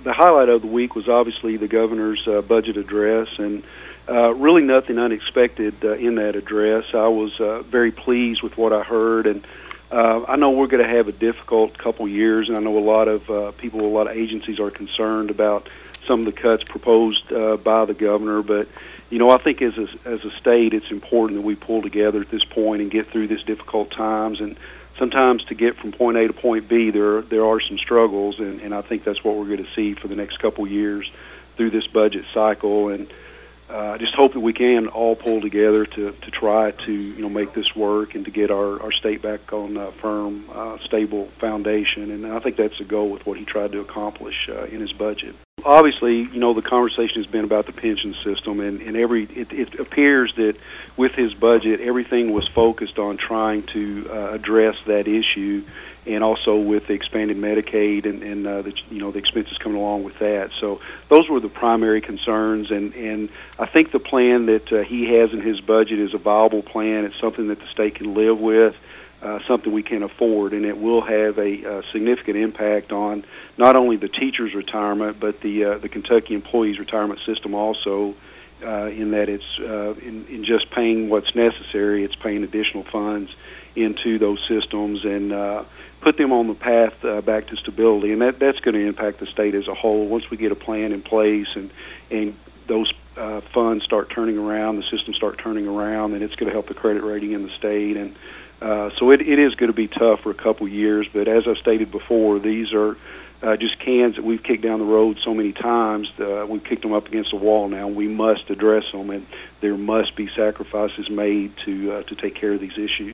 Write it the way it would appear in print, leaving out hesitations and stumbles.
the highlight of the week was obviously the governor's budget address, and really nothing unexpected in that address. I was very pleased with what I heard, and I know we're going to have a difficult couple years, and I know a lot of people, a lot of agencies are concerned about some of the cuts proposed by the governor, but I think as a state, it's important that we pull together at this point and get through this difficult times. And sometimes to get from point A to point B, there are some struggles, and I think that's what we're going to see for the next couple years through this budget cycle. And I just hope that we can all pull together to try to make this work and to get our state back on a firm, stable foundation. And I think that's the goal with what he tried to accomplish in his budget. Obviously, the conversation has been about the pension system, and it appears that with his budget, everything was focused on trying to address that issue, and also with the expanded Medicaid and the expenses coming along with that. So those were the primary concerns, and I think the plan that he has in his budget is a viable plan. It's something that the state can live with. Something we can afford, and it will have a significant impact on not only the teachers' retirement, but the Kentucky employees' retirement system also, in that it's in just paying what's necessary, it's paying additional funds into those systems and put them on the path back to stability, and that's going to impact the state as a whole. Once we get a plan in place and those funds start turning around, the systems start turning around, and it's going to help the credit rating in the state. And so it is going to be tough for a couple years, but as I stated before, these are just cans that we've kicked down the road so many times. We've kicked them up against the wall now. We must address them, and there must be sacrifices made to take care of these issues.